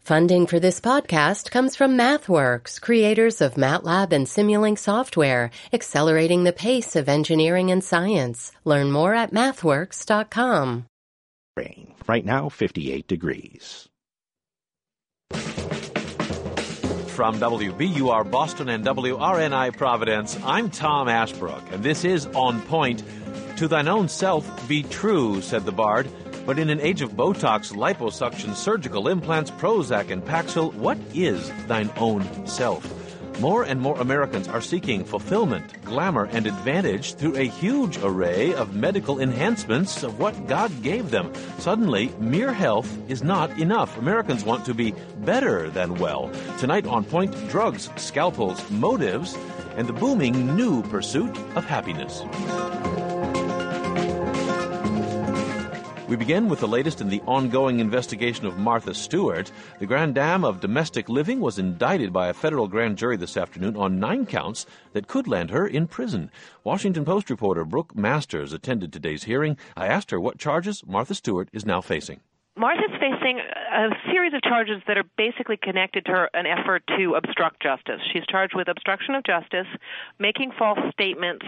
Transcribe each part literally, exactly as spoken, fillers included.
Funding for this podcast comes from MathWorks, creators of MATLAB and Simulink software, accelerating the pace of engineering and science. Learn more at mathworks dot com. Rain. Right now, fifty-eight degrees. From W B U R Boston and W R N I Providence, I'm Tom Ashbrook, and this is On Point. To thine own self be true, said the bard. But in an age of Botox, liposuction, surgical implants, Prozac, and Paxil, what is thine own self? More and more Americans are seeking fulfillment, glamour, and advantage through a huge array of medical enhancements of what God gave them. Suddenly, mere health is not enough. Americans want to be better than well. Tonight on Point, drugs, scalpels, motives, and the booming new pursuit of happiness. We begin with the latest in the ongoing investigation of Martha Stewart. The Grand Dame of Domestic Living was indicted by a federal grand jury this afternoon on nine counts that could land her in prison. Washington Post reporter Brooke Masters attended today's hearing. I asked her what charges Martha Stewart is now facing. Martha's facing a series of charges that are basically connected to her, an effort to obstruct justice. She's charged with obstruction of justice, making false statements,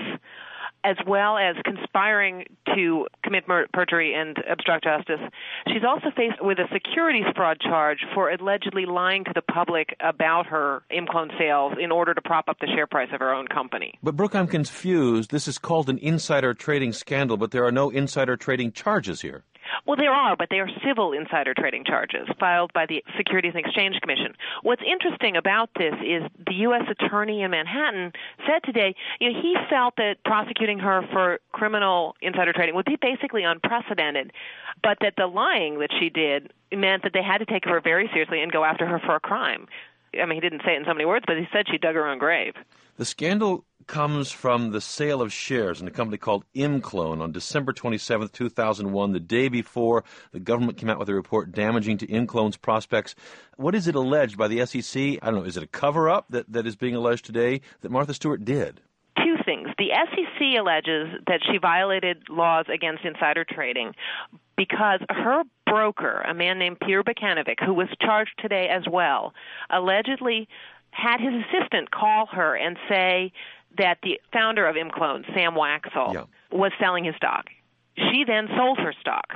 as well as conspiring to commit mur- perjury and obstruct justice. She's also faced with a securities fraud charge for allegedly lying to the public about her ImClone sales in order to prop up the share price of her own company. But, Brooke, I'm confused. This is called an insider trading scandal, but there are no insider trading charges here. Well, there are, but they are civil insider trading charges filed by the Securities and Exchange Commission. What's interesting about this is the U S attorney in Manhattan said today, you know, he felt that prosecuting her for criminal insider trading would be basically unprecedented, but that the lying that she did meant that they had to take her very seriously and go after her for a crime. I mean, he didn't say it in so many words, but he said she dug her own grave. The scandal comes from the sale of shares in a company called ImClone on December twenty-seventh, two thousand one, the day before the government came out with a report damaging to ImClone's prospects. What is it alleged by the S E C? I don't know, is it a cover-up that, that is being alleged today that Martha Stewart did? Two things. The S E C alleges that she violated laws against insider trading because her broker, a man named Peter Bukanovic, who was charged today as well, allegedly had his assistant call her and say that the founder of ImClone, Sam Waxel, yeah. was selling his stock. She then sold her stock.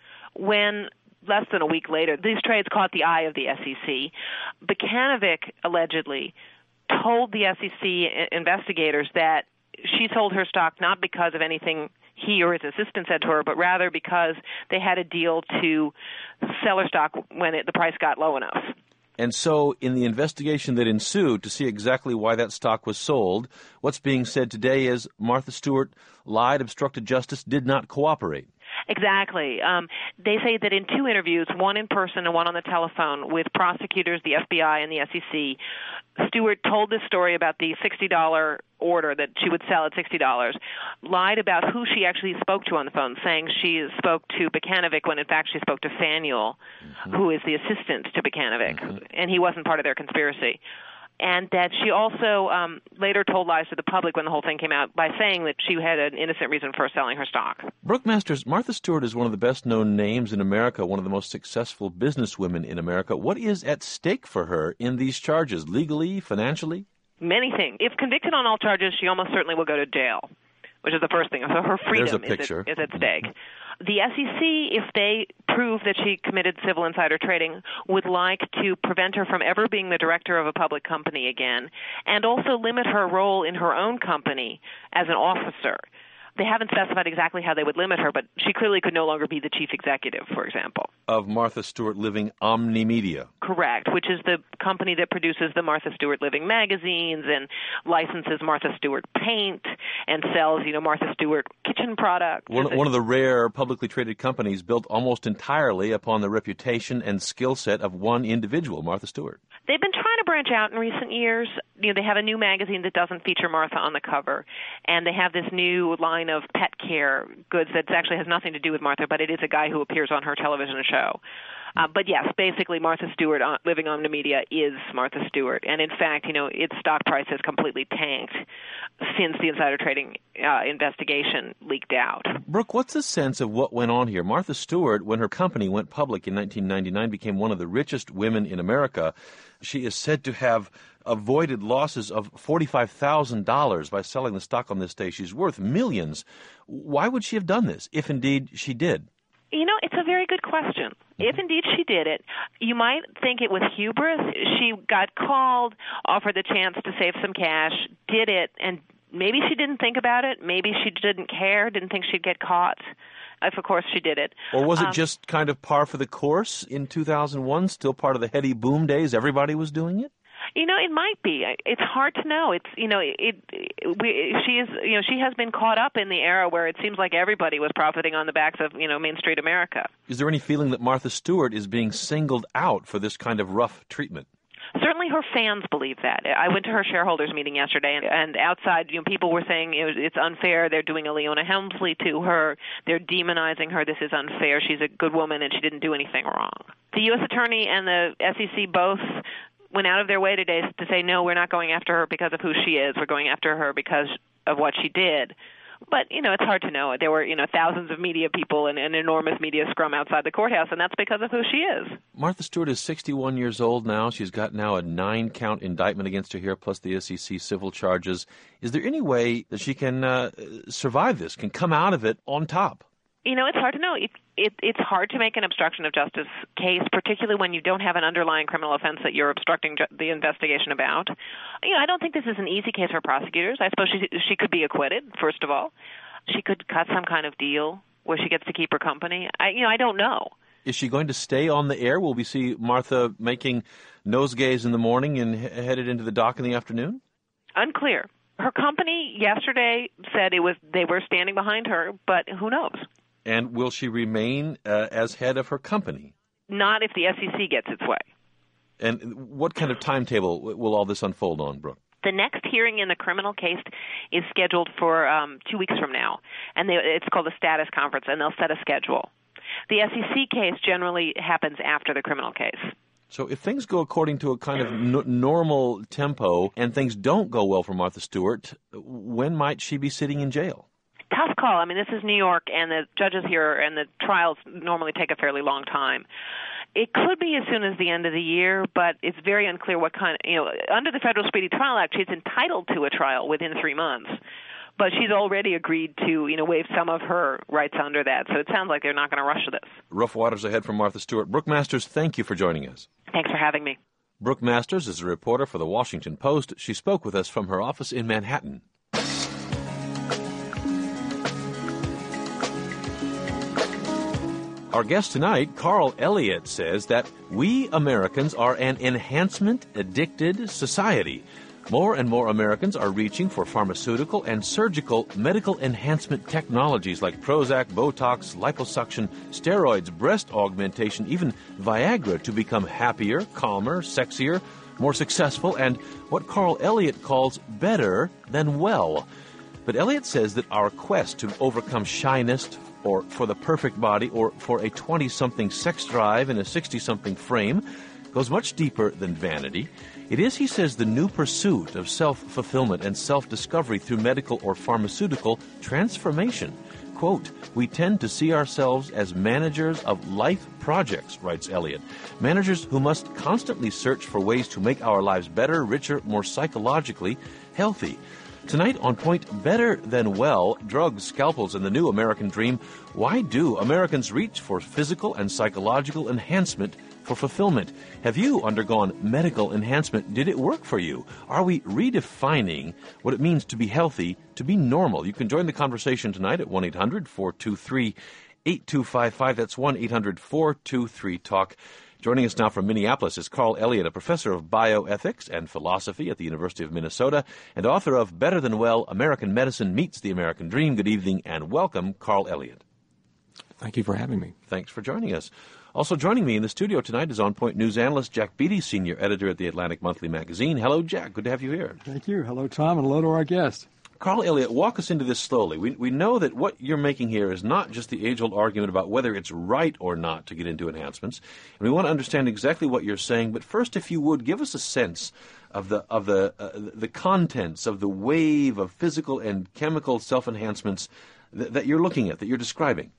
When, less than a week later, these trades caught the eye of the S E C, Bukanovic allegedly told the S E C investigators that she sold her stock not because of anything he or his assistant said to her, but rather because they had a deal to sell her stock when it, the price got low enough. And so in the investigation that ensued to see exactly why that stock was sold, what's being said today is Martha Stewart lied, obstructed justice, did not cooperate. Exactly. Um, they say that in two interviews, one in person and one on the telephone with prosecutors, the F B I, and the S E C, Stewart told this story about the sixty dollars order that she would sell at sixty dollars, lied about who she actually spoke to on the phone, saying she spoke to Bukanovic when in fact she spoke to Fanuel, mm-hmm. who is the assistant to Bukanovic, mm-hmm. and he wasn't part of their conspiracy. And that she also um, later told lies to the public when the whole thing came out by saying that she had an innocent reason for selling her stock. Brooke Masters, Martha Stewart is one of the best-known names in America, one of the most successful businesswomen in America. What is at stake for her in these charges, legally, financially? Many things. If convicted on all charges, she almost certainly will go to jail, which is the first thing. So her freedom is at, is at stake. The S E C, if they prove that she committed civil insider trading, would like to prevent her from ever being the director of a public company again, and also limit her role in her own company as an officer. They haven't specified exactly how they would limit her, but she clearly could no longer be the chief executive, for example. Of Martha Stewart Living Omni Media. Correct, which is the company that produces the Martha Stewart Living magazines and licenses Martha Stewart paint and sells, you know, Martha Stewart kitchen products. One, one of the rare publicly traded companies built almost entirely upon the reputation and skill set of one individual, Martha Stewart. They've been trying to branch out in recent years. You know, they have a new magazine that doesn't feature Martha on the cover, and they have this new line of pet care goods that actually has nothing to do with Martha, but it is a guy who appears on her television show. Uh, but yes, basically Martha Stewart uh, living Omnimedia is Martha Stewart. And in fact, you know, its stock price has completely tanked since the insider trading uh, investigation leaked out. Brooke, what's the sense of what went on here? Martha Stewart, when her company went public in nineteen ninety-nine, became one of the richest women in America. She is said to have avoided losses of forty-five thousand dollars by selling the stock on this day. She's worth millions. Why would she have done this, if indeed she did? You know, it's a very good question. If indeed she did it, you might think it was hubris. She got called, offered the chance to save some cash, did it, and maybe she didn't think about it. Maybe she didn't care, didn't think she'd get caught. If, of course, she did it. Or was it um, just kind of par for the course in two thousand one, still part of the heady boom days? Everybody was doing it? You know, it might be. It's hard to know. It's you know, it, it we, she is you know she has been caught up in the era where it seems like everybody was profiting on the backs of you know Main Street America. Is there any feeling that Martha Stewart is being singled out for this kind of rough treatment? Certainly, her fans believe that. I went to her shareholders meeting yesterday, and, and outside, you know, people were saying you know, it's unfair. They're doing a Leona Helmsley to her. They're demonizing her. This is unfair. She's a good woman, and she didn't do anything wrong. The U S Attorney and the S E C both went out of their way today to say, no, we're not going after her because of who she is. We're going after her because of what she did. But, you know, it's hard to know. There were, you know, thousands of media people and an enormous media scrum outside the courthouse, and that's because of who she is. Martha Stewart is sixty-one years old now. She's got now a nine-count indictment against her here, plus the S E C civil charges. Is there any way that she can uh, survive this, can come out of it on top? You know, it's hard to know. It, it, it's hard to make an obstruction of justice case, particularly when you don't have an underlying criminal offense that you're obstructing ju- the investigation about. You know, I don't think this is an easy case for prosecutors. I suppose she, she could be acquitted, first of all. She could cut some kind of deal where she gets to keep her company. I, you know, I don't know. Is she going to stay on the air? Will we see Martha making nosegays in the morning and he- headed into the dock in the afternoon? Unclear. Her company yesterday said it was they were standing behind her, but who knows? And will she remain uh, as head of her company? Not if the S E C gets its way. And what kind of timetable will all this unfold on, Brooke? The next hearing in the criminal case is scheduled for um, two weeks from now, and they, it's called a status conference, and they'll set a schedule. The S E C case generally happens after the criminal case. So if things go according to a kind of n- normal tempo and things don't go well for Martha Stewart, when might she be sitting in jail? Tough call. I mean, this is New York, and the judges here and the trials normally take a fairly long time. It could be as soon as the end of the year, but it's very unclear what kind of, you know, under the Federal Speedy Trial Act, she's entitled to a trial within three months. But she's already agreed to, you know, waive some of her rights under that. So it sounds like they're not going to rush this. Rough waters ahead for Martha Stewart. Brooke Masters, thank you for joining us. Thanks for having me. Brooke Masters is a reporter for The Washington Post. She spoke with us from her office in Manhattan. Our guest tonight, Carl Elliott, says that we Americans are an enhancement-addicted society. More and more Americans are reaching for pharmaceutical and surgical medical enhancement technologies like Prozac, Botox, liposuction, steroids, breast augmentation, even Viagra to become happier, calmer, sexier, more successful, and what Carl Elliott calls better than well. But Elliott says that our quest to overcome shyness, or for the perfect body, or for a twenty-something sex drive in a sixty-something frame, goes much deeper than vanity. It is, he says, the new pursuit of self-fulfillment and self-discovery through medical or pharmaceutical transformation. Quote, we tend to see ourselves as managers of life projects, writes Elliott. Managers who must constantly search for ways to make our lives better, richer, more psychologically healthy. Tonight on Point, better than well, drugs, scalpels, and the new American dream. Why do Americans reach for physical and psychological enhancement for fulfillment? Have you undergone medical enhancement? Did it work for you? Are we redefining what it means to be healthy, to be normal? You can join the conversation tonight at one eight hundred four two three eight two five five. That's one eight hundred four two three talk. Joining us now from Minneapolis is Carl Elliott, a professor of bioethics and philosophy at the University of Minnesota and author of Better Than Well, American Medicine Meets the American Dream. Good evening and welcome, Carl Elliott. Thank you for having me. Thanks for joining us. Also joining me in the studio tonight is On Point News analyst Jack Beatty, senior editor at the Atlantic Monthly magazine. Hello, Jack. Good to have you here. Thank you. Hello, Tom, and hello to our guest. Carl Elliott, walk us into this slowly. We we know that what you're making here is not just the age-old argument about whether it's right or not to get into enhancements, and we want to understand exactly what you're saying. But first, if you would, give us a sense of the of the uh, the contents of the wave of physical and chemical self-enhancements th- that you're looking at, that you're describing.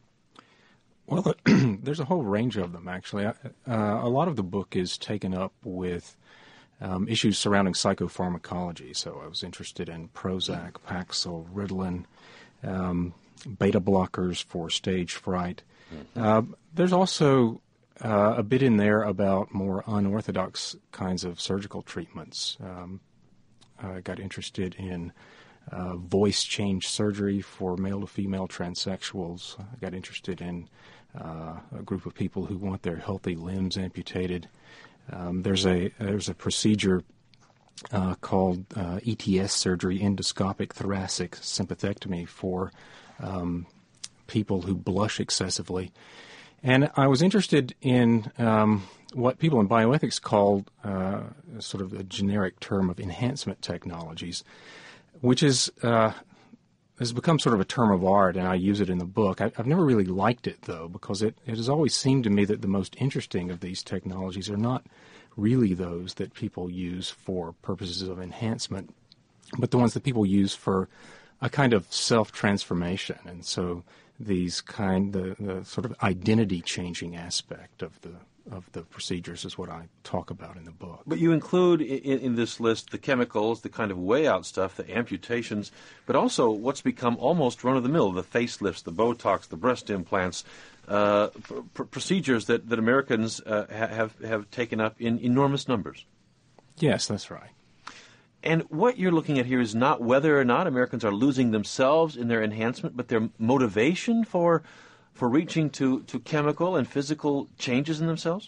Well, there's a whole range of them, actually. Uh, a lot of the book is taken up with Um, issues surrounding psychopharmacology. So I was interested in Prozac, Paxil, Ritalin, um, beta blockers for stage fright. Mm-hmm. Uh, there's also uh, a bit in there about more unorthodox kinds of surgical treatments. Um, I got interested in uh, voice change surgery for male to female transsexuals. I got interested in uh, a group of people who want their healthy limbs amputated. Um, there's a there's a procedure uh, called uh, E T S surgery, endoscopic thoracic sympathectomy, for um, people who blush excessively. And I was interested in um, what people in bioethics called uh, sort of a generic term of enhancement technologies, which is uh, has become sort of a term of art, and I use it in the book. I, I've never really liked it, though, because it, it has always seemed to me that the most interesting of these technologies are not really those that people use for purposes of enhancement, but the ones that people use for a kind of self-transformation. And so these kind, the, the sort of identity-changing aspect of the of the procedures is what I talk about in the book. But you include in, in this list the chemicals, the kind of way-out stuff, the amputations, but also what's become almost run-of-the-mill, the facelifts, the Botox, the breast implants, uh, pr- procedures that, that Americans uh, ha- have, have taken up in enormous numbers. Yes, that's right. And what you're looking at here is not whether or not Americans are losing themselves in their enhancement, but their motivation for for reaching to, to chemical and physical changes in themselves?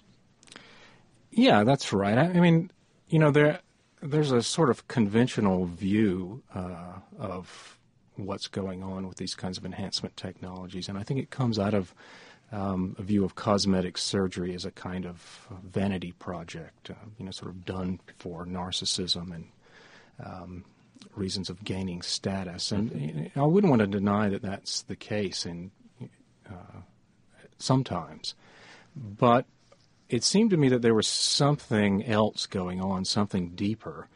Yeah, that's right. I, I mean, you know, there there's a sort of conventional view uh, of what's going on with these kinds of enhancement technologies, and I think it comes out of um, a view of cosmetic surgery as a kind of vanity project, uh, you know, sort of done for narcissism and um, reasons of gaining status. And mm-hmm. I wouldn't want to deny that that's the case in Uh, sometimes, but it seemed to me that there was something else going on, something deeper.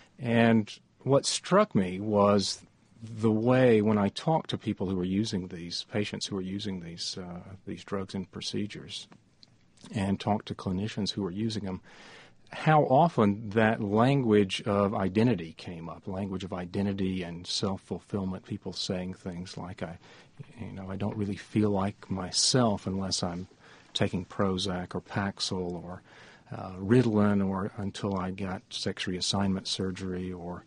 And what struck me was the way, when I talked to people who were using these, patients who were using these uh, these drugs and procedures, and talked to clinicians who were using them, how often that language of identity came up, language of identity and self-fulfillment, people saying things like, I, you know, I don't really feel like myself unless I'm taking Prozac or Paxil or uh, Ritalin, or until I got sex reassignment surgery, or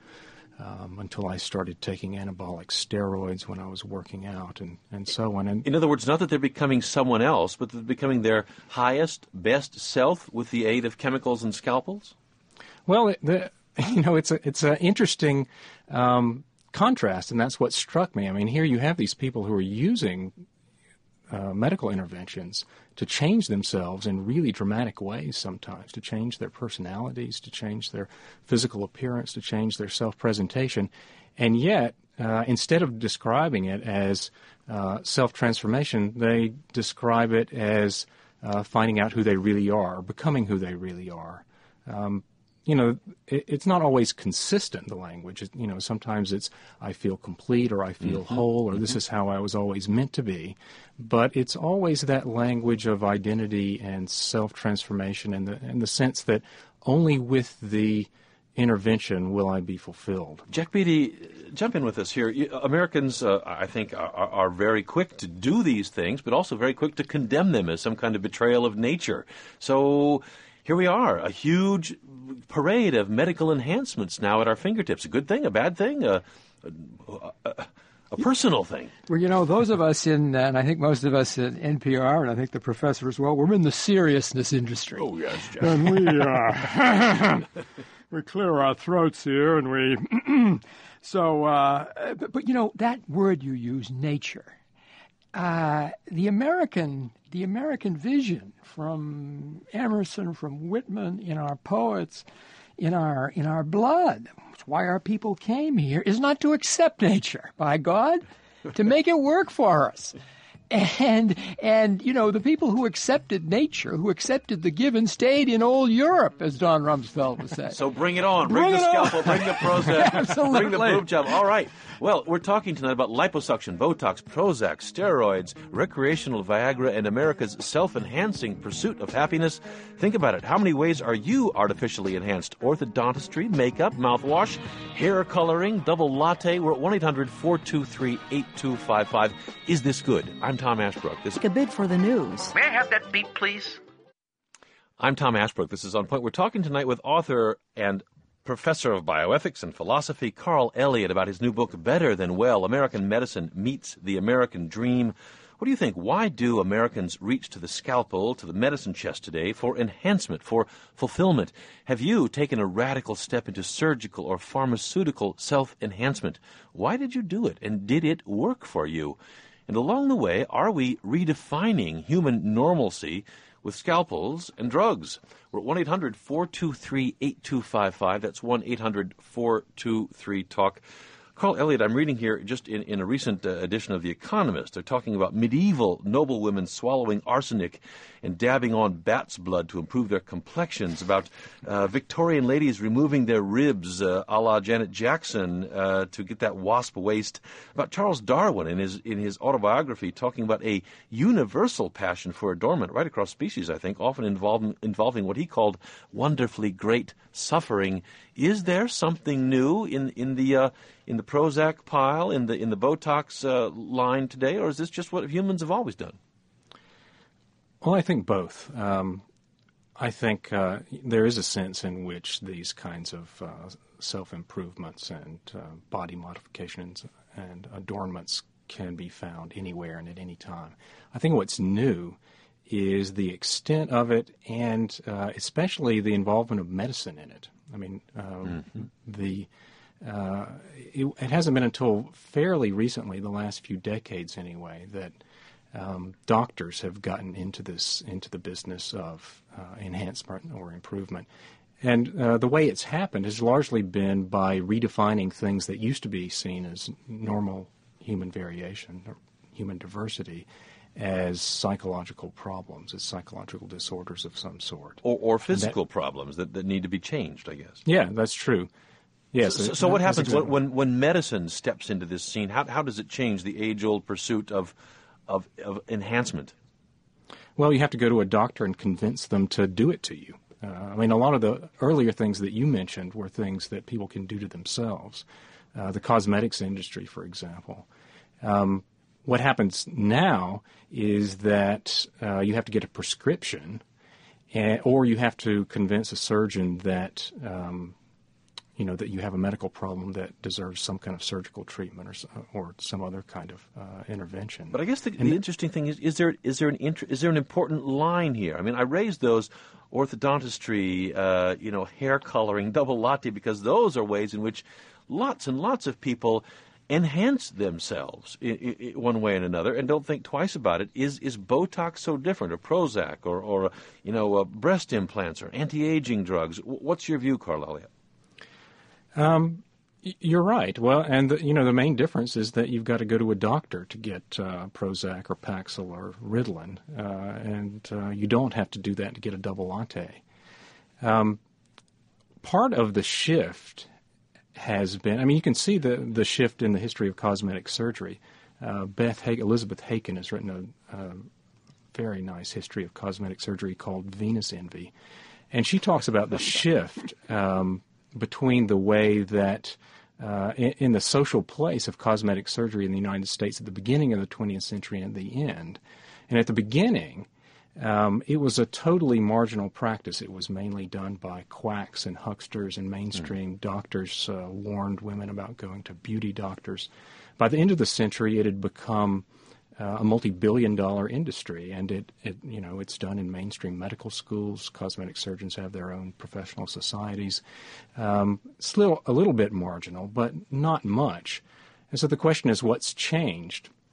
um, until I started taking anabolic steroids when I was working out, and, and so on. And in other words, not that they're becoming someone else, but they're becoming their highest, best self with the aid of chemicals and scalpels? Well, it, the, you know, it's a it's an interesting um, contrast, and that's what struck me. I mean, here you have these people who are using uh, medical interventions to change themselves in really dramatic ways sometimes, to change their personalities, to change their physical appearance, to change their self-presentation. And yet, uh, instead of describing it as uh, self-transformation, they describe it as uh, finding out who they really are, becoming who they really are. Um, you know, it, it's not always consistent, the language. It, you know, sometimes it's, I feel complete, or I feel mm-hmm. whole, or mm-hmm. this is how I was always meant to be. But it's always that language of identity and self-transformation, and the, and the sense that only with the intervention will I be fulfilled. Jack Beatty, jump in with us here. Americans, uh, I think, are, are very quick to do these things, but also very quick to condemn them as some kind of betrayal of nature. So here we are, a huge parade of medical enhancements now at our fingertips. A good thing, a bad thing, a, a, a, a personal thing. Well, you know, those of us in, and I think most of us in N P R, and I think the professor as well, we're in the seriousness industry. Oh, yes, Jack. And we, uh, we clear our throats here, and we, so, uh, but, but, you know, that word you use, nature, uh, the American the American vision from Emerson, from Whitman, in our poets, in our in our blood. It's why our people came here, is not to accept nature, by God, to make it work for us. And, and you know, the people who accepted nature, who accepted the given, stayed in old Europe, as Don Rumsfeld would say. So bring it on. Bring, Bring the it on. scalpel. Bring the Prozac. Absolutely. Bring the boob job. All right. Well, we're talking tonight about liposuction, Botox, Prozac, steroids, recreational Viagra, and America's self-enhancing pursuit of happiness. Think about it. How many ways are you artificially enhanced? Orthodontistry, makeup, mouthwash, hair coloring, double latte. We're at one eight hundred four two three eight two five five. Is this good? I'm Tom Ashbrook. This Take a bid for the news. May I have that beat, please? I'm Tom Ashbrook. This is On Point. We're talking tonight with author and professor of bioethics and philosophy Carl Elliott about his new book, Better Than Well, American Medicine Meets the American Dream. What do you think? Why do Americans reach to the scalpel, to the medicine chest today for enhancement, for fulfillment? Have you taken a radical step into surgical or pharmaceutical self-enhancement? Why did you do it, and did it work for you? And along the way, are we redefining human normalcy with scalpels and drugs? We're at one eight hundred four two three eight two five five. That's one eight hundred four two three talk. Carl Elliott, I'm reading here just in, in a recent uh, edition of The Economist. They're talking about medieval noblewomen swallowing arsenic and dabbing on bat's blood to improve their complexions, about uh, Victorian ladies removing their ribs uh, a la Janet Jackson uh, to get that wasp waist, about Charles Darwin in his in his autobiography talking about a universal passion for adornment right across species, I think, often involving, involving what he called wonderfully great suffering. Is there something new in, in the... Uh, in the Prozac pile, in the in the Botox uh, line today, or is this just what humans have always done? Well, I think both. Um, I think uh, there is a sense in which these kinds of uh, self-improvements and uh, body modifications and adornments can be found anywhere and at any time. I think what's new is the extent of it, and uh, especially the involvement of medicine in it. I mean, um, mm-hmm. the Uh, it, it hasn't been until fairly recently, the last few decades anyway, that um, doctors have gotten into this into the business of uh, enhancement or improvement. And uh, the way it's happened has largely been by redefining things that used to be seen as normal human variation or human diversity as psychological problems, as psychological disorders of some sort. Or, or physical that, problems that, that need to be changed, I guess. Yeah, that's true. Yes. So, so what happens when, when when medicine steps into this scene? How how does it change the age-old pursuit of of, of enhancement? Well, you have to go to a doctor and convince them to do it to you. Uh, I mean, a lot of the earlier things that you mentioned were things that people can do to themselves. Uh, the cosmetics industry, for example. Um, what happens now is that uh, you have to get a prescription, and, or you have to convince a surgeon that um, you know, that you have a medical problem that deserves some kind of surgical treatment or or some other kind of uh, intervention. But I guess the, the interesting thing is, is there is there an inter, is there an important line here? I mean, I raised those orthodontistry, uh, you know, hair coloring, double latte, because those are ways in which lots and lots of people enhance themselves in, in, one way and another and don't think twice about it. Is is Botox so different, or Prozac, or, or you know, uh, breast implants or anti-aging drugs? What's your view, Carl Elliott? Um, you're right. Well, and the, you know, the main difference is that you've got to go to a doctor to get uh, Prozac or Paxil or Ritalin, uh, and uh, you don't have to do that to get a double latte. Um, part of the shift has been, I mean, you can see the the shift in the history of cosmetic surgery. Uh, Beth ha- Elizabeth Haken has written a, a very nice history of cosmetic surgery called Venus Envy, and she talks about the shift Um, between the way that uh, in, in the social place of cosmetic surgery in the United States at the beginning of the twentieth century and the end. And at the beginning, um, it was a totally marginal practice. It was mainly done by quacks and hucksters, and mainstream mm. doctors uh, warned women about going to beauty doctors. By the end of the century, it had become Uh, a multi-billion dollar industry, and it, it, you know, it's done in mainstream medical schools. Cosmetic surgeons have their own professional societies. Um, still a little bit marginal, but not much. And so the question is, what's changed?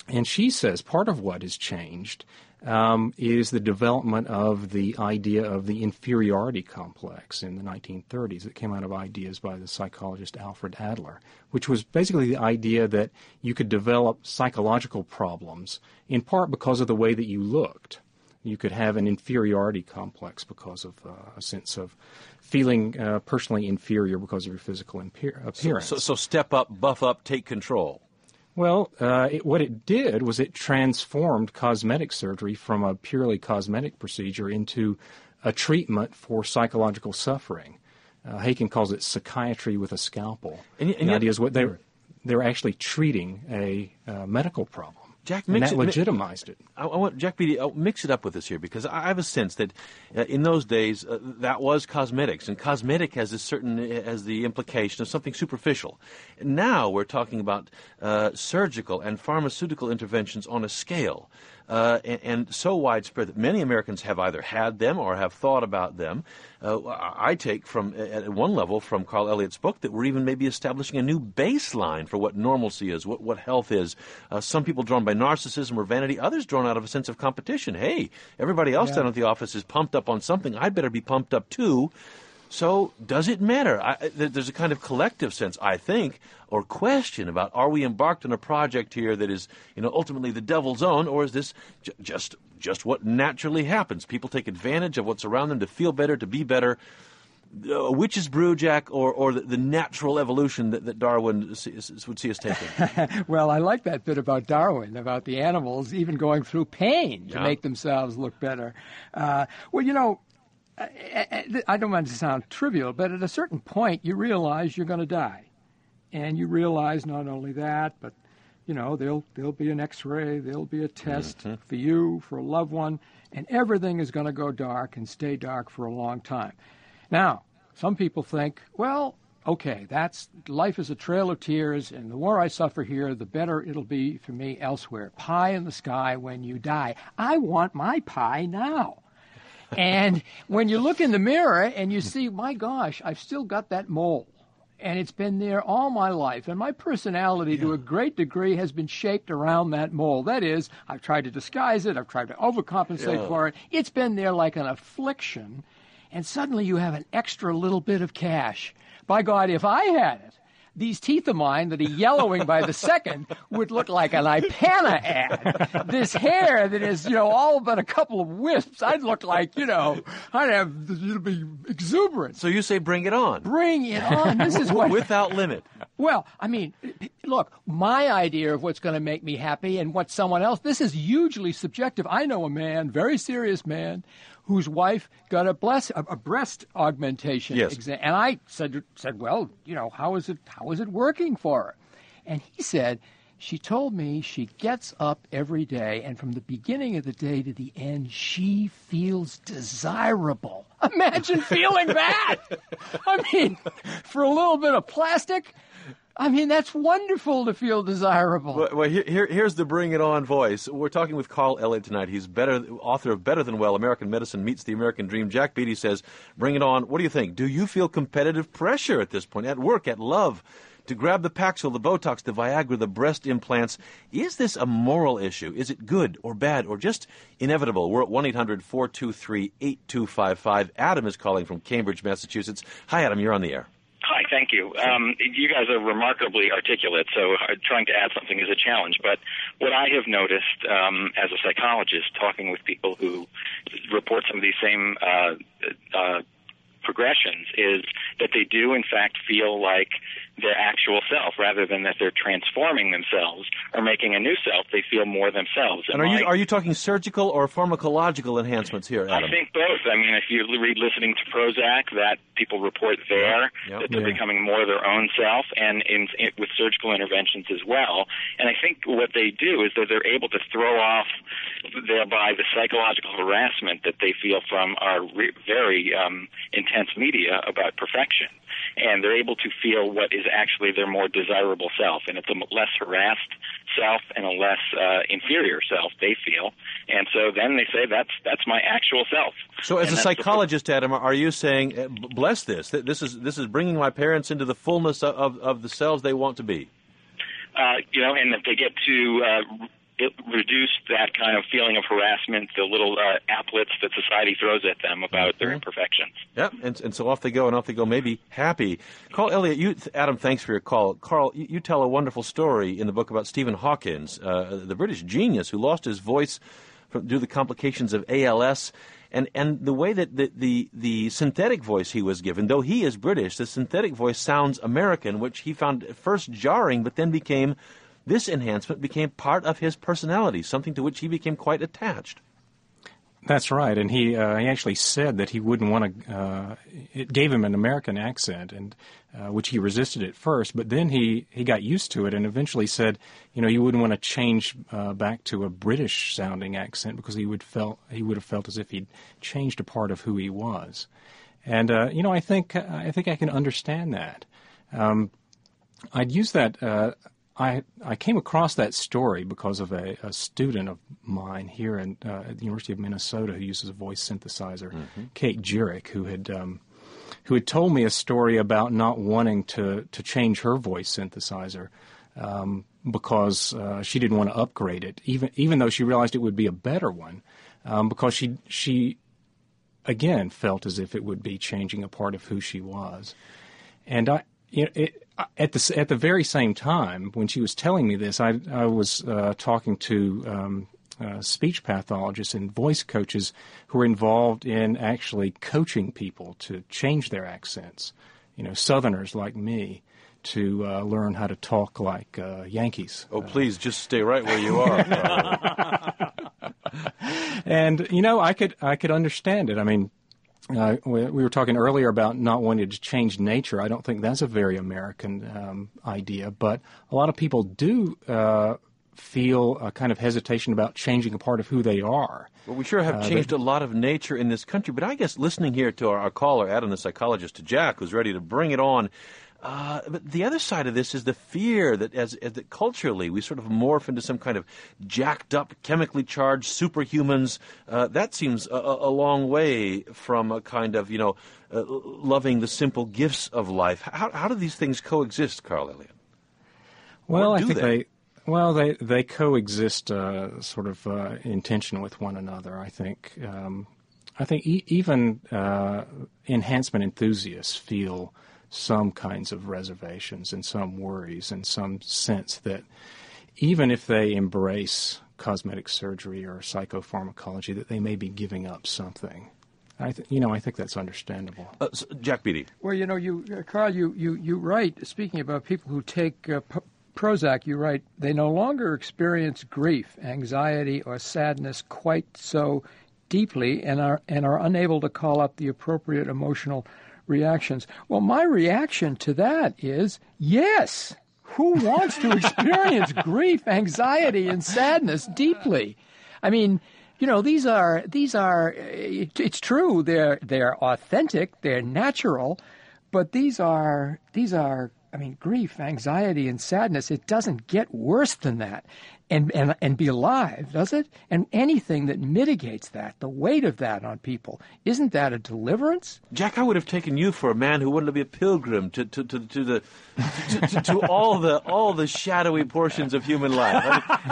And she says part of what has changed um, is the development of the idea of the inferiority complex in the nineteen thirties that came out of ideas by the psychologist Alfred Adler, which was basically the idea that you could develop psychological problems in part because of the way that you looked. You could have an inferiority complex because of uh, a sense of feeling uh, personally inferior because of your physical impe- appearance. So, so, so step up, buff up, take control. Well, uh, it, what it did was it transformed cosmetic surgery from a purely cosmetic procedure into a treatment for psychological suffering. Uh, Haken calls it psychiatry with a scalpel. And, and the yet, idea is what they're, they're actually treating a uh, medical problem. Jack, and mix that it, legitimized it. I, I want Jack Beatty, I'll mix it up with us here because I have a sense that uh, in those days uh, that was cosmetics, and cosmetic has a certain has the implication of something superficial. Now we're talking about uh, surgical and pharmaceutical interventions on a scale. Uh, and, and so widespread that many Americans have either had them or have thought about them. Uh, I take from, at one level, from Carl Elliott's book that we're even maybe establishing a new baseline for what normalcy is, what, what health is. Uh, some people drawn by narcissism or vanity, others drawn out of a sense of competition. Hey, everybody else yeah. down at the office is pumped up on something. I better be pumped up too. So does it matter? I, there's a kind of collective sense, I think, or question about are we embarked on a project here that is, you know, ultimately the devil's own, or is this j- just just what naturally happens? People take advantage of what's around them to feel better, to be better. Uh, which is brew, Jack, or, or the, the natural evolution that, that Darwin see, would see us taking? Well, I like that bit about Darwin, about the animals even going through pain yeah. to make themselves look better. Uh, well, you know, I, I don't want to sound trivial, but at a certain point you realize you're going to die. And you realize not only that, but, you know, there'll, there'll be an X-ray, there'll be a test mm-hmm. for you, for a loved one, and everything is going to go dark and stay dark for a long time. Now, some people think, well, okay, that's life is a trail of tears, and the more I suffer here, the better it'll be for me elsewhere. Pie in the sky when you die. I want my pie now. And when you look in the mirror and you see, my gosh, I've still got that mole. And it's been there all my life. And my personality, yeah. to a great degree, has been shaped around that mole. That is, I've tried to disguise it. I've tried to overcompensate yeah. for it. It's been there like an affliction. And suddenly you have an extra little bit of cash. By God, if I had it, these teeth of mine that are yellowing by the second would look like an Ipana ad. This hair that is, you know, all but a couple of wisps, I'd look like, you know, I'd have, it'll be exuberant. So you say bring it on. Bring it on. This is what... Without limit. Well, I mean, look, my idea of what's going to make me happy and what someone else, this is hugely subjective. I know a man, very serious man, whose wife got a, bless, a, a breast augmentation yes. exam. And I said, said, well, you know, how is it, how is it working for her? And he said, she told me she gets up every day, and from the beginning of the day to the end, she feels desirable. Imagine feeling that. I mean, for a little bit of plastic, I mean, that's wonderful to feel desirable. Well, well here, here, here's the Bring It On voice. We're talking with Carl Elliott tonight. He's better, author of Better Than Well, American Medicine Meets the American Dream. Jack Beatty says, bring it on. What do you think? Do you feel competitive pressure at this point, at work, at love, to grab the Paxil, the Botox, the Viagra, the breast implants? Is this a moral issue? Is it good or bad or just inevitable? We're at one eight hundred four two three eight two five five. Adam is calling from Cambridge, Massachusetts. Hi, Adam. You're on the air. Hi, thank you. Um, you guys are remarkably articulate, so trying to add something is a challenge. But what I have noticed um, as a psychologist, talking with people who report some of these same uh, uh, progressions, is that they do, in fact, feel like their actual self, rather than that they're transforming themselves or making a new self. They feel more themselves. And, and are you are you talking surgical or pharmacological enhancements here, Adam? I think both. I mean, if you read Listening to Prozac, that people report there yep. that they're yeah. becoming more their own self, and in, in, with surgical interventions as well. And I think what they do is that they're able to throw off thereby the psychological harassment that they feel from our re- very um, intense media about perfection. And they're able to feel what is actually their more desirable self. And it's a less harassed self and a less uh, inferior self, they feel. And so then they say, that's that's my actual self. So as and a psychologist, Adam, are you saying, bless this, this is this is bringing my parents into the fullness of, of, of the selves they want to be? Uh, you know, and if they get to... Uh, it reduced that kind of feeling of harassment, the little uh, applets that society throws at them about their imperfections. Yep, and, and so off they go, and off they go, maybe happy. Carl Elliott, you, Adam, thanks for your call. Carl, you, you tell a wonderful story in the book about Stephen Hawkins, uh, the British genius who lost his voice from, due to the complications of A L S. And and the way that the, the, the synthetic voice he was given, though he is British, the synthetic voice sounds American, which he found at first jarring, but then became, this enhancement became part of his personality, something to which he became quite attached. That's right, and he uh, he actually said that he wouldn't want to. Uh, it gave him an American accent, and uh, which he resisted at first, but then he, he got used to it, and eventually said, you know, he wouldn't want to change uh, back to a British sounding accent because he would felt he would have felt as if he'd changed a part of who he was, and uh, you know, I think I think I can understand that. Um, I'd use that. Uh, I, I came across that story because of a, a student of mine here in, uh, at the University of Minnesota who uses a voice synthesizer, mm-hmm. Kate Jurek, who had um, who had told me a story about not wanting to, to change her voice synthesizer um, because uh, she didn't want to upgrade it, even even though she realized it would be a better one, um, because she she again felt as if it would be changing a part of who she was, and I you know it. At the at the very same time, when she was telling me this, I, I was uh, talking to um, uh, speech pathologists and voice coaches who are involved in actually coaching people to change their accents. You know, Southerners like me to uh, learn how to talk like uh, Yankees. Oh, please, just stay right where you are. And you know, I could I could understand it. I mean. Uh, we, we were talking earlier about not wanting to change nature. I don't think that's a very American um, idea, but a lot of people do uh, feel a kind of hesitation about changing a part of who they are. Well, we sure have uh, changed but, a lot of nature in this country, but I guess listening here to our, our caller, Adam the psychologist, to Jack, who's ready to bring it on, Uh, but the other side of this is the fear that as, as that culturally we sort of morph into some kind of jacked up, chemically charged superhumans. Uh, that seems a, a long way from a kind of, you know, uh, loving the simple gifts of life. How, how do these things coexist, Carl Elliott? Well, I think they? they well they they coexist uh, sort of uh, in tension with one another. I think um, I think e- even uh, enhancement enthusiasts feel some kinds of reservations and some worries and some sense that even if they embrace cosmetic surgery or psychopharmacology, that they may be giving up something. I th- you know, I think that's understandable. Uh, so Jack Beatty. Well, you know, you uh, Carl, you you you write, speaking about people who take uh, p- Prozac, you write, they no longer experience grief, anxiety, or sadness quite so deeply and are and are unable to call up the appropriate emotional reactions. Well, my reaction to that is yes. Who wants to experience grief, anxiety, and sadness deeply? I mean, you know, these are these are. It, it's true. They're they're authentic. They're natural, but these are these are. I mean, grief, anxiety, and sadness. It doesn't get worse than that. And, and and be alive, does it? And anything that mitigates that, the weight of that on people, isn't that a deliverance? Jack, I would have taken you for a man who wanted to be a pilgrim to to, to, to the to, to, to all the all the shadowy portions of human life.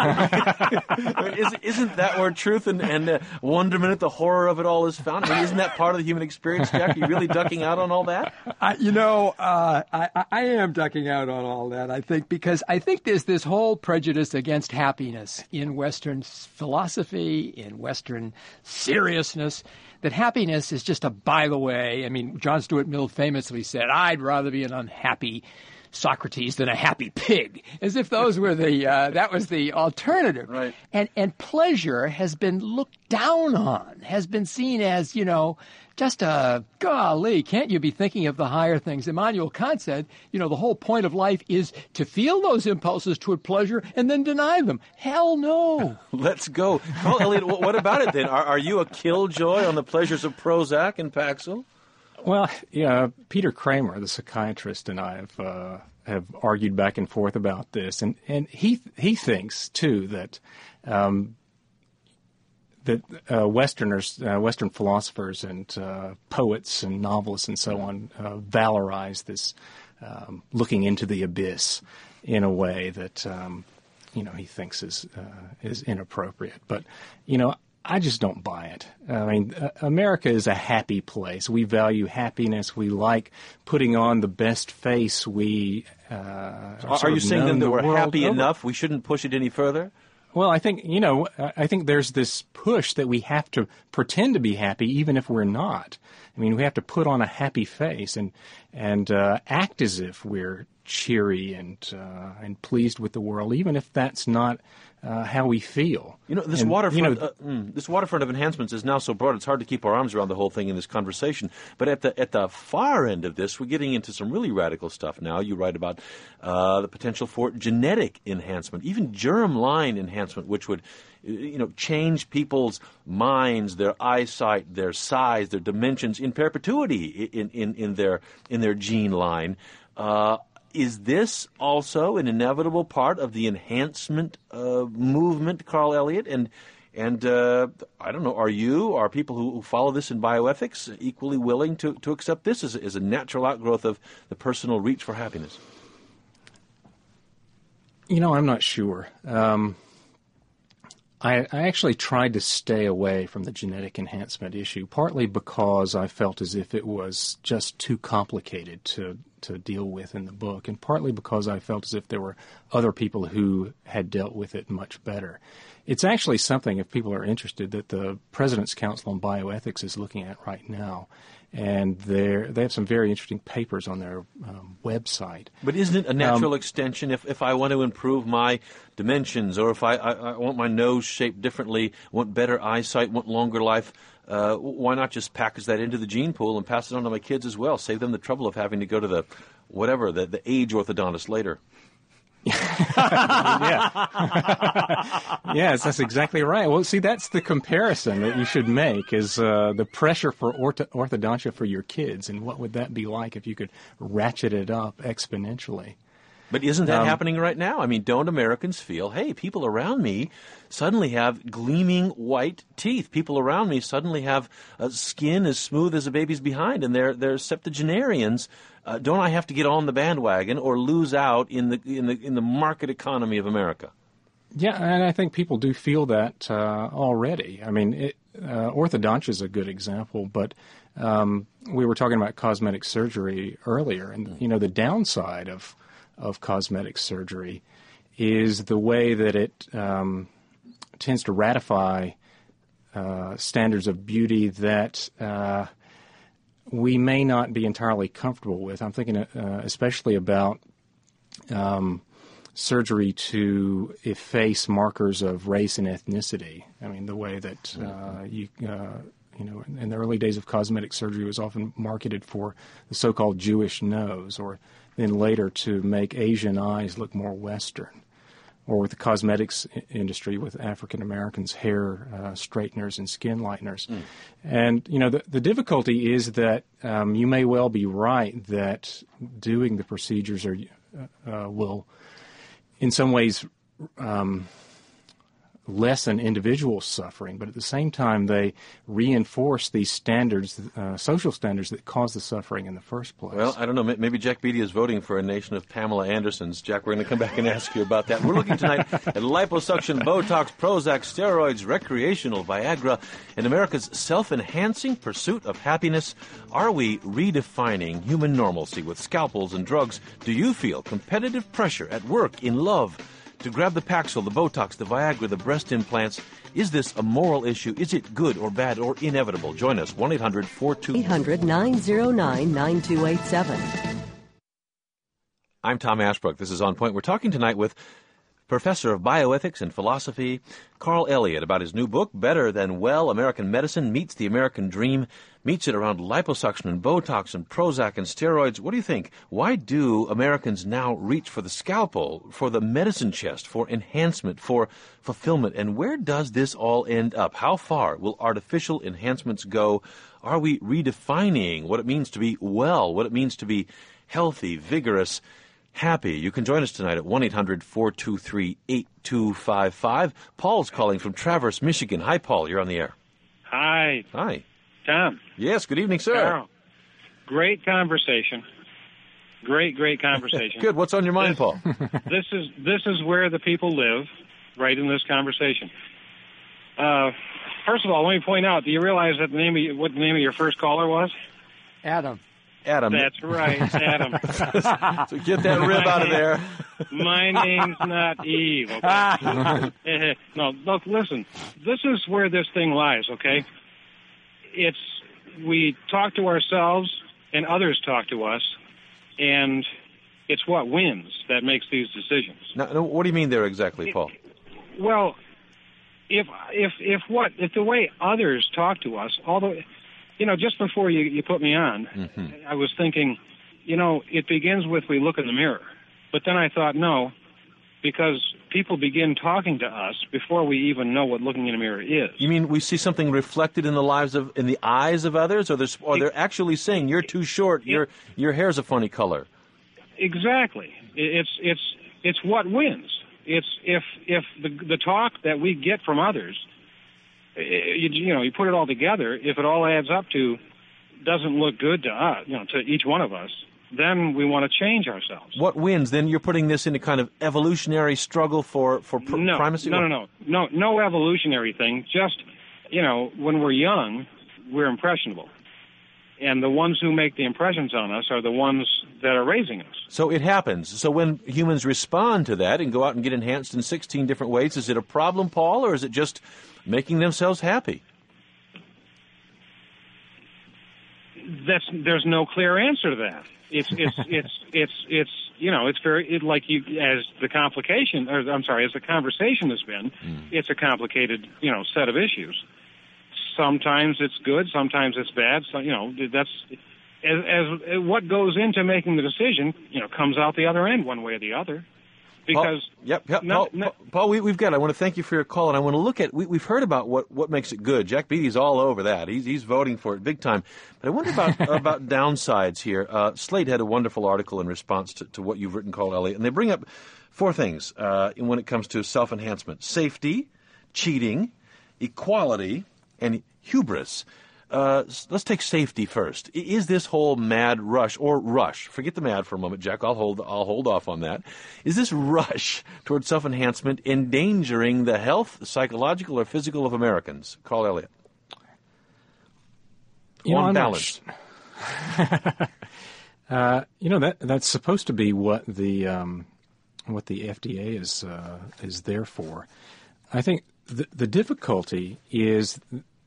I mean, isn't, isn't that where truth and, and uh, wonderment at the horror of it all is found? I mean, isn't that part of the human experience, Jack? Are you really ducking out on all that? I, you know, uh, I, I am ducking out on all that, I think, because I think there's this whole prejudice against happiness. Happiness in Western philosophy, in Western seriousness, that happiness is just a by the way. I mean, John Stuart Mill famously said, I'd rather be an unhappy Socrates than a happy pig, as if those were the, uh, that was the alternative. Right. And, and pleasure has been looked down on, has been seen as, you know, just a, golly, can't you be thinking of the higher things? Immanuel Kant said, you know, the whole point of life is to feel those impulses toward pleasure and then deny them. Hell no. Let's go. Well, Elliot, what about it then? Are, are you a killjoy on the pleasures of Prozac and Paxil? Well, yeah, Peter Kramer, the psychiatrist, and I have uh, have argued back and forth about this, and, and he he thinks too that um, that uh, Westerners, uh, Western philosophers, and uh, poets and novelists and so on uh, valorize this um, looking into the abyss in a way that um, you know, he thinks is uh, is inappropriate. But, you know, I just don't buy it. I mean, uh, America is a happy place. We value happiness. We like putting on the best face. We uh, are, are you saying then that the we're happy over. enough? We shouldn't push it any further? Well, I think, you know, I think there's this push that we have to pretend to be happy even if we're not. I mean, we have to put on a happy face and and uh, act as if we're cheery and uh, and pleased with the world, even if that's not uh, how we feel. You know, this and, waterfront, you know, uh, mm, this waterfront of enhancements is now so broad; it's hard to keep our arms around the whole thing in this conversation. But at the at the far end of this, we're getting into some really radical stuff now. You write about uh, the potential for genetic enhancement, even germline enhancement, which would, you know, change people's minds, their eyesight, their size, their dimensions in perpetuity in in, in their in their gene line. Uh, Is this also an inevitable part of the enhancement uh, movement, Carl Elliott? And and uh, I don't know, are you, are people who, who follow this in bioethics equally willing to, to accept this as, as a natural outgrowth of the personal reach for happiness? You know, I'm not sure. Um, I, I actually tried to stay away from the genetic enhancement issue, partly because I felt as if it was just too complicated to to deal with in the book, and partly because I felt as if there were other people who had dealt with it much better. It's actually something, if people are interested, that the President's Council on Bioethics is looking at right now, and they they have some very interesting papers on their um, website. But isn't it a natural um, extension? If if I want to improve my dimensions, or if I, I, I want my nose shaped differently, want better eyesight, want longer life, uh, why not just package that into the gene pool and pass it on to my kids as well? Save them the trouble of having to go to the, whatever, the, the age orthodontist later. yeah. Yes, that's exactly right. Well, see, that's the comparison that you should make, is uh, the pressure for ortho- orthodontia for your kids, and what would that be like if you could ratchet it up exponentially? But isn't that Um, happening right now? I mean, don't Americans feel, hey, people around me suddenly have gleaming white teeth. People around me suddenly have a skin as smooth as a baby's behind, and they're they're septuagenarians. Uh, don't I have to get on the bandwagon or lose out in the in the in the market economy of America? Yeah, and I think people do feel that uh, already. I mean, it, uh, orthodontia is a good example, but um, we were talking about cosmetic surgery earlier, and you know, the downside of of cosmetic surgery is the way that it um, tends to ratify uh, standards of beauty that uh, we may not be entirely comfortable with. I'm thinking uh, especially about um, surgery to efface markers of race and ethnicity. I mean, the way that uh, you, uh, you know, in the early days of cosmetic surgery was often marketed for the so-called Jewish nose, or then later to make Asian eyes look more Western, or with the cosmetics industry with African Americans' hair uh, straighteners and skin lighteners. Mm. And, you know, the, the difficulty is that um, you may well be right that doing the procedures are, uh, will, in some ways, um, lessen individual suffering, but at the same time they reinforce these standards, uh, social standards that cause the suffering in the first place. Well, I don't know. Maybe Jack Beatty is voting for a nation of Pamela Andersons. Jack, we're going to come back and ask you about that. We're looking tonight at liposuction, Botox, Prozac, steroids, recreational Viagra, and America's self-enhancing pursuit of happiness. Are we redefining human normalcy with scalpels and drugs? Do you feel competitive pressure at work, in love, to grab the Paxil, the Botox, the Viagra, the breast implants? Is this a moral issue? Is it good or bad or inevitable? Join us, one eight hundred four two eight hundred nine oh nine nine two eight seven. I'm Tom Ashbrook. This is On Point. We're talking tonight with Professor of Bioethics and Philosophy, Carl Elliott, about his new book, Better Than Well, American Medicine Meets the American Dream, meets it around liposuction and Botox and Prozac and steroids. What do you think? Why do Americans now reach for the scalpel, for the medicine chest, for enhancement, for fulfillment? And where does this all end up? How far will artificial enhancements go? Are we redefining what it means to be well, what it means to be healthy, vigorous, happy? You can join us tonight at one eight hundred four two three eight two five five. Paul's calling from Traverse, Michigan. Hi, Paul. You're on the air. Hi. Hi. Tom. Yes, good evening, sir. Carl. Great conversation. Great, great conversation. Good. What's on your mind, this, Paul? this is this is where the people live, right in this conversation. Uh, first of all, let me point out. Do you realize that the name of you, what the name of your first caller was? Adam. Adam. That's right, it's Adam. So get that rib out of there. My name's not Eve. Okay. no, look, listen. This is where this thing lies. Okay. It's we talk to ourselves and others talk to us, and it's what wins that makes these decisions. Now, what do you mean there exactly, Paul? Well, if if if what if the way others talk to us, although, you know, just before you, you put me on, mm-hmm. I was thinking, you know, it begins with we look in the mirror. But then I thought, no, because people begin talking to us before we even know what looking in a mirror is. You mean we see something reflected in the lives of, in the eyes of others, or, or they're actually saying you're too short, it, your your hair's a funny color? Exactly. It's it's it's what wins. It's if if the the talk that we get from others, you, you know, you put it all together. If it all adds up to doesn't look good to us, you know, to each one of us, then we want to change ourselves. What wins? Then you're putting this into kind of evolutionary struggle for for pr- no, primacy. No, no, no, no, no evolutionary thing. Just, you know, when we're young, we're impressionable. And the ones who make the impressions on us are the ones that are raising us. So it happens. So when humans respond to that and go out and get enhanced in sixteen different ways, is it a problem, Paul, or is it just making themselves happy? That's there's no clear answer to that. It's it's it's it's it's you know it's very it, like you as the complication or I'm sorry as the conversation has been, mm. it's a complicated you know set of issues. Sometimes it's good, sometimes it's bad. So you know that's as, as what goes into making the decision, you know, comes out the other end one way or the other. Because Paul, yep, yep. Not, Paul, not, Paul we, we've got. I want to thank you for your call, and I want to look at. We, we've heard about what, what makes it good. Jack Beatty's all over that. He's he's voting for it big time. But I wonder about about downsides here. Uh, Slate had a wonderful article in response to, to what you've written called Elliot, and they bring up four things uh, when it comes to self enhancement: safety, cheating, equality, and hubris. Uh, let's take safety first. Is this whole mad rush or rush? Forget the mad for a moment, Jack. I'll hold. I'll hold off on that. Is this rush toward self-enhancement endangering the health, psychological or physical, of Americans? Call Elliot. You on know, balance. uh, you know that that's supposed to be what the um, what the F D A is uh, is there for. I think the the difficulty is.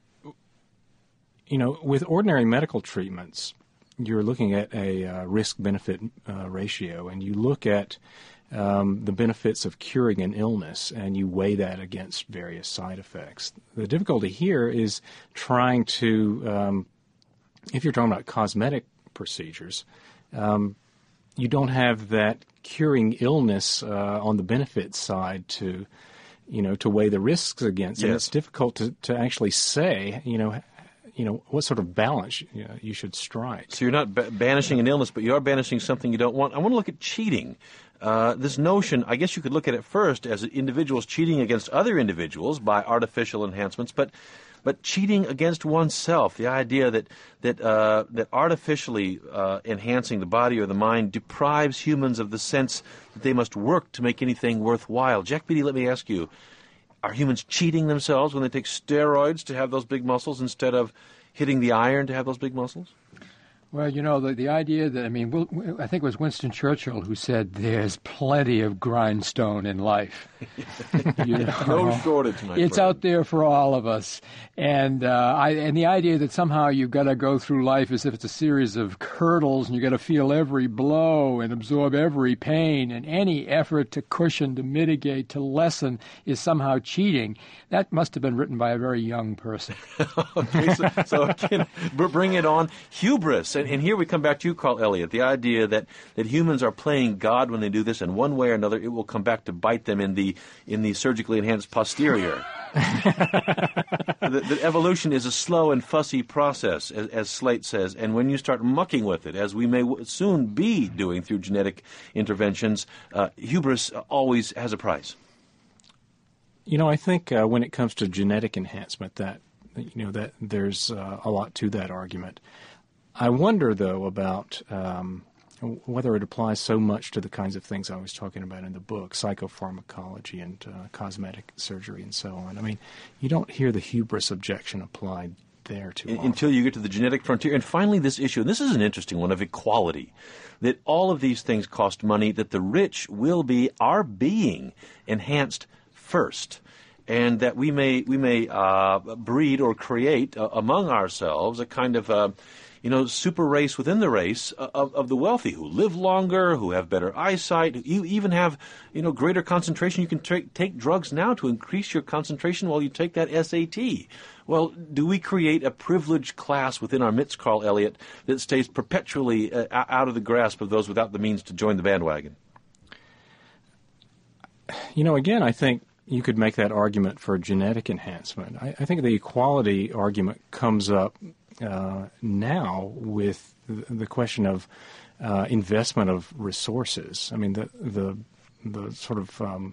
You know, with ordinary medical treatments, you're looking at a uh, risk-benefit uh, ratio, and you look at um, the benefits of curing an illness, and you weigh that against various side effects. The difficulty here is trying to, um, if you're talking about cosmetic procedures, um, you don't have that curing illness uh, on the benefit side to, you know, to weigh the risks against, yes. And it's difficult to, to actually say, you know, you know, what sort of balance you, know, you should strike. So you're not ba- banishing an illness, but you are banishing something you don't want. I want to look at cheating. Uh, this notion, I guess you could look at it first as individuals cheating against other individuals by artificial enhancements, but but cheating against oneself, the idea that that uh, that artificially uh, enhancing the body or the mind deprives humans of the sense that they must work to make anything worthwhile. Jack Beatty, let me ask you, are humans cheating themselves when they take steroids to have those big muscles instead of hitting the iron to have those big muscles? Well, you know, the, the idea that, I mean, I think it was Winston Churchill who said there's plenty of grindstone in life. You know? No shortage, my It's friend. out there for all of us. And uh, I, and the idea that somehow you've got to go through life as if it's a series of hurdles and you've got to feel every blow and absorb every pain, and any effort to cushion, to mitigate, to lessen is somehow cheating. That must have been written by a very young person. Okay, so, so again, bring it on. Hubris. And, and here we come back to you, Carl Elliott, the idea that, that humans are playing God when they do this, and one way or another it will come back to bite them in the in the surgically enhanced posterior. the, the evolution is a slow and fussy process, as, as Slate says, and when you start mucking with it, as we may w- soon be doing through genetic interventions, uh, hubris always has a price. You know, I think uh, when it comes to genetic enhancement, that you know that there's uh, a lot to that argument. I wonder, though, about um, whether it applies so much to the kinds of things I was talking about in the book, psychopharmacology and uh, cosmetic surgery and so on. I mean, you don't hear the hubris objection applied there too often. Until you get to the genetic frontier. And finally, this issue, and this is an interesting one, of equality, that all of these things cost money, that the rich will be, are being enhanced first, and that we may we may uh, breed or create uh, among ourselves a kind of uh, you know, super race within the race of, of the wealthy who live longer, who have better eyesight. You even have, you know, greater concentration. You can tra- take drugs now to increase your concentration while you take that S A T. Well, do we create a privileged class within our midst, Carl Elliott, that stays perpetually uh, out of the grasp of those without the means to join the bandwagon? You know, again, I think you could make that argument for genetic enhancement. I, I think the equality argument comes up Uh, now with the question of uh, investment of resources. I mean, the the the sort of um,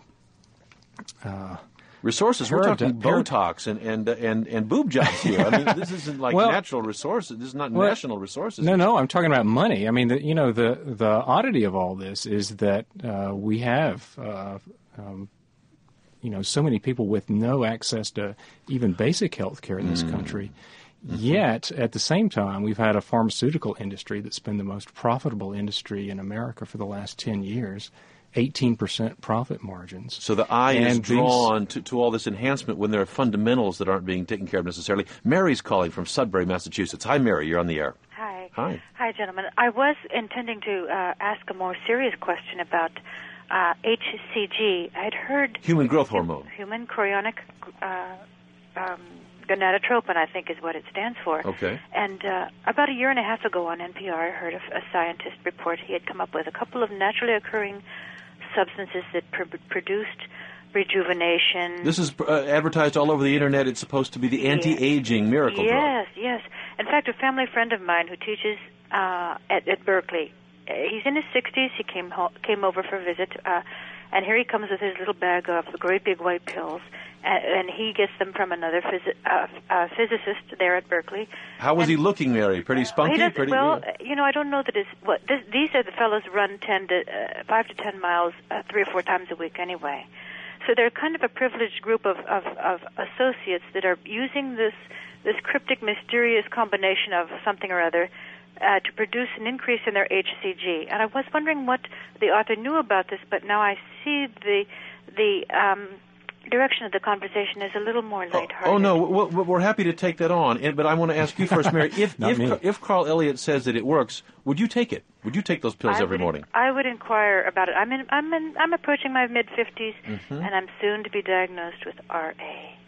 uh, resources. We're talking Botox and and and and boob jobs here. I mean, this isn't like well, natural resources. This is not well, national resources. No, no, I'm talking about money. I mean, the, you know, the the oddity of all this is that uh, we have. Uh, um, you know, so many people with no access to even basic health care in this mm. country. Mm-hmm. Yet, at the same time, we've had a pharmaceutical industry that's been the most profitable industry in America for the last ten years, eighteen percent profit margins. So the eye and is drawn to, to all this enhancement when there are fundamentals that aren't being taken care of necessarily. Mary's calling from Sudbury, Massachusetts. Hi, Mary. You're on the air. Hi. Hi. Hi, gentlemen. I was intending to uh, ask a more serious question about uh, H C G. I'd heard... Human growth hormone. Human chorionic... Uh, um, gonadotropin, I think, is what it stands for. Okay. And uh, about a year and a half ago on N P R, I heard a, a scientist report he had come up with a couple of naturally occurring substances that pr- produced rejuvenation. This is uh, advertised all over the Internet. It's supposed to be the anti-aging yes. miracle yes, drug. Yes, yes. In fact, a family friend of mine who teaches uh, at, at Berkeley, uh, he's in his sixties. He came ho- came over for a visit, uh, and here he comes with his little bag of great big white pills. And he gets them from another phys- uh, uh, physicist there at Berkeley. How was and, he looking, Mary? Pretty spunky? He Pretty, well, yeah. you know, I don't know that it's... What, this, these are the fellows run ten to, uh, five to ten miles uh, three or four times a week anyway. So they're kind of a privileged group of, of, of associates that are using this, this cryptic, mysterious combination of something or other uh, to produce an increase in their H C G. And I was wondering what the author knew about this, but now I see the... the um, direction of the conversation is a little more lighthearted. Oh, oh no, we're, we're happy to take that on, and, but I want to ask you first, Mary, if if, if Carl Elliott says that it works, would you take it? Would you take those pills I every would, morning? I would inquire about it. I'm in, I'm in, I'm approaching my mid fifties, mm-hmm. and I'm soon to be diagnosed with R A.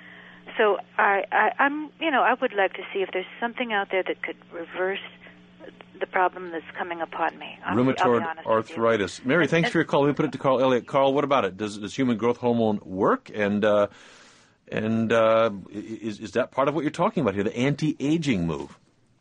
So I, I, I'm, you know, I would like to see if there's something out there that could reverse the problem that's coming upon me. I'll Rheumatoid be, be arthritis. Mary, thanks for your call. Let me put it to Carl Elliott. Carl, what about it? Does, does human growth hormone work? And uh, and uh, is is that part of what you're talking about here, the anti-aging move?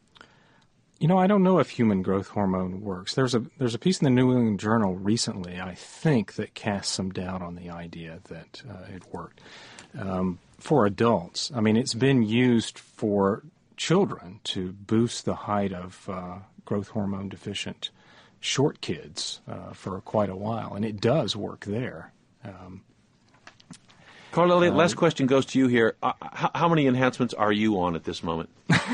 You know, I don't know if human growth hormone works. There's a there's a piece in the New England Journal recently, I think, that casts some doubt on the idea that uh, it worked. Um, for adults, I mean, it's been used for children to boost the height of uh, growth hormone deficient short kids uh, for quite a while, and it does work there. Um, Carl Elliott, uh, last question goes to you here. Uh, how, how many enhancements are you on at this moment?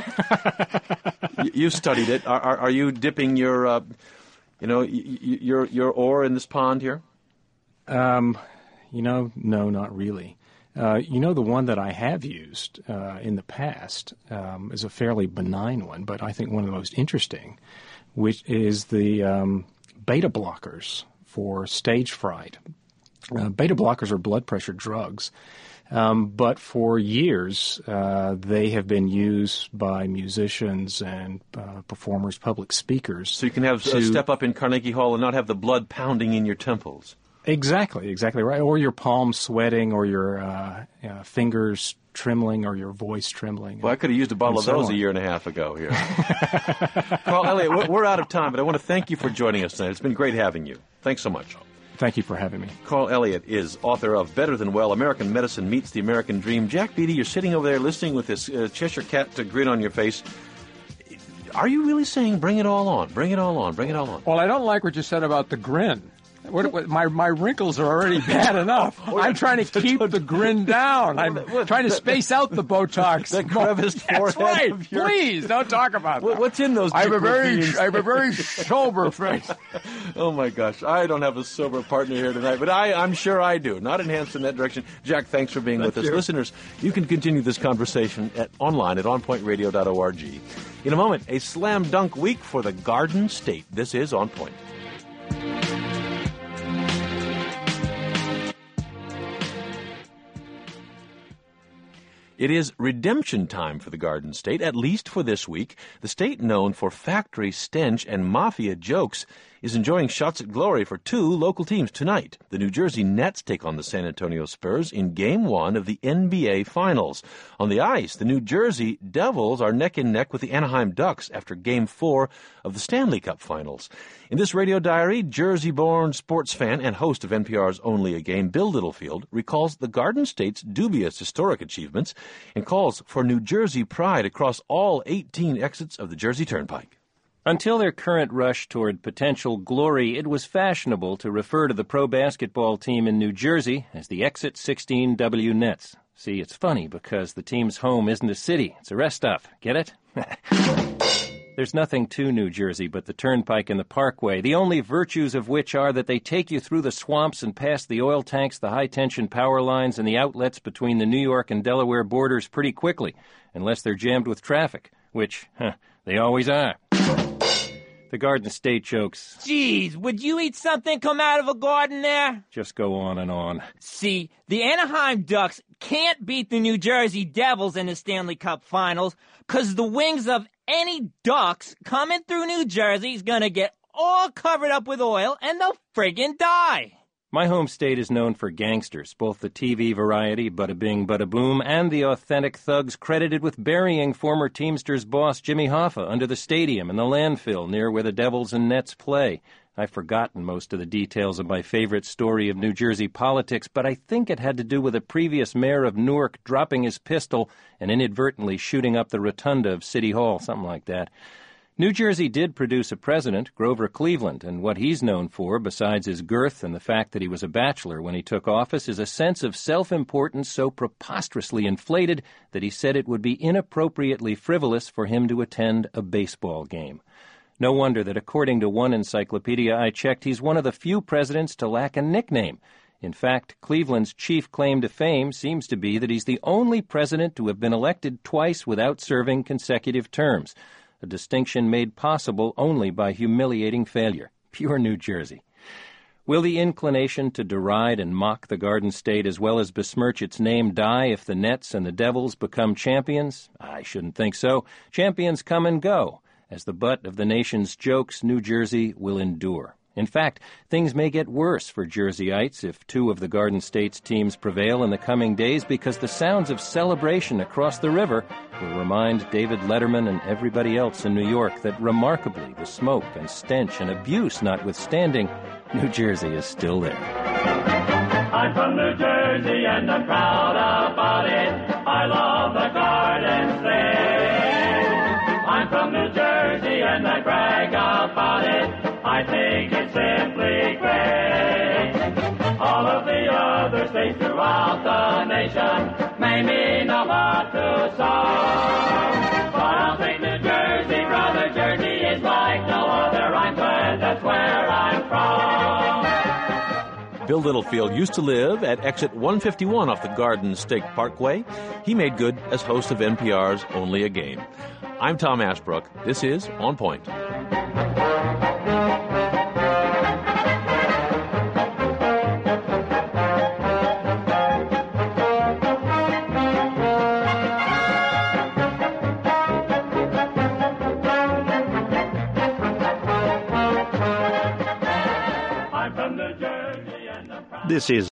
you, you've studied it. Are, are, are you dipping your, uh, you know, y- y- your your oar in this pond here? Um, you know, no, not really. Uh, you know, the one that I have used uh, in the past um, is a fairly benign one, but I think one of the most interesting, which is the um, beta blockers for stage fright. Uh, beta blockers are blood pressure drugs, um, but for years uh, they have been used by musicians and uh, performers, public speakers. So you can have to, a step up in Carnegie Hall and not have the blood pounding in your temples. Exactly, exactly right. Or your palms sweating, or your uh, uh, fingers trembling, or your voice trembling. Well, I could have used a bottle of so those on. a year and a half ago here. Carl Elliott, we're out of time, but I want to thank you for joining us tonight. It's been great having you. Thanks so much. Thank you for having me. Carl Elliott is author of Better Than Well, American Medicine Meets the American Dream. Jack Beatty, you're sitting over there listening with this uh, Cheshire Cat to grin on your face. are you really saying bring it all on, bring it all on, bring it all on? Well, I don't like what you said about the grin. What, what, my my wrinkles are already bad enough. I'm trying to keep the grin down. I'm trying to space out the Botox. The creviced That's forehead right. of yours. Please don't talk about that. What's in those? I have a very beans? I have a very sober face. Oh my gosh, I don't have a sober partner here tonight, but I, I'm sure I do. Not enhanced in that direction. Jack, thanks for being Thank with you. us. Listeners, you can continue this conversation at online at on point radio dot org. In a moment, a slam dunk week for the Garden State. This is On Point. It is redemption time for the Garden State, at least for this week. The state, known for factory stench and mafia jokes, is enjoying shots at glory for two local teams tonight. The New Jersey Nets take on the San Antonio Spurs in Game one of the N B A Finals. On the ice, the New Jersey Devils are neck and neck with the Anaheim Ducks after Game four of the Stanley Cup Finals. In this radio diary, Jersey-born sports fan and host of N P R's Only a Game, Bill Littlefield, recalls the Garden State's dubious historic achievements and calls for New Jersey pride across all eighteen exits of the Jersey Turnpike. Until their current rush toward potential glory, it was fashionable to refer to the pro basketball team in New Jersey as the Exit sixteen W Nets. See, it's funny because the team's home isn't a city, it's a rest stop. Get it? There's nothing to New Jersey but the Turnpike and the Parkway, the only virtues of which are that they take you through the swamps and past the oil tanks, the high-tension power lines, and the outlets between the New York and Delaware borders pretty quickly, unless they're jammed with traffic, which, huh, they always are. The Garden State jokes. Geez, would you eat something come out of a garden there? Just go on and on. See, the Anaheim Ducks can't beat the New Jersey Devils in the Stanley Cup Finals because the wings of any ducks coming through New Jersey is going to get all covered up with oil and they'll friggin' die. My home state is known for gangsters, both the T V variety, Bada Bing, Bada Boom, and the authentic thugs credited with burying former Teamsters boss Jimmy Hoffa under the stadium and the landfill near where the Devils and Nets play. I've forgotten most of the details of my favorite story of New Jersey politics, but I think it had to do with a previous mayor of Newark dropping his pistol and inadvertently shooting up the rotunda of City Hall, something like that. New Jersey did produce a president, Grover Cleveland, and what he's known for, besides his girth and the fact that he was a bachelor when he took office, is a sense of self-importance so preposterously inflated that he said it would be inappropriately frivolous for him to attend a baseball game. No wonder that according to one encyclopedia I checked, he's one of the few presidents to lack a nickname. In fact, Cleveland's chief claim to fame seems to be that he's the only president to have been elected twice without serving consecutive terms, a distinction made possible only by humiliating failure. Pure New Jersey. Will the inclination to deride and mock the Garden State as well as besmirch its name die if the Nets and the Devils become champions? I shouldn't think so. Champions come and go. As the butt of the nation's jokes, New Jersey will endure. In fact, things may get worse for Jerseyites if two of the Garden State's teams prevail in the coming days because the sounds of celebration across the river will remind David Letterman and everybody else in New York that remarkably, the smoke and stench and abuse notwithstanding, New Jersey is still there. I'm from New Jersey and I'm proud about it. I love the Garden State. I'm from New Jersey and I brag about it. I think it's simply great. All of the other states throughout the nation may mean a lot to some. But I'll take New Jersey, brother. Jersey is like no other. I'm glad that's where I'm from. Bill Littlefield used to live at exit one fifty-one off the Garden State Parkway. He made good as host of N P R's Only a Game. I'm Tom Ashbrook. This is On Point. This is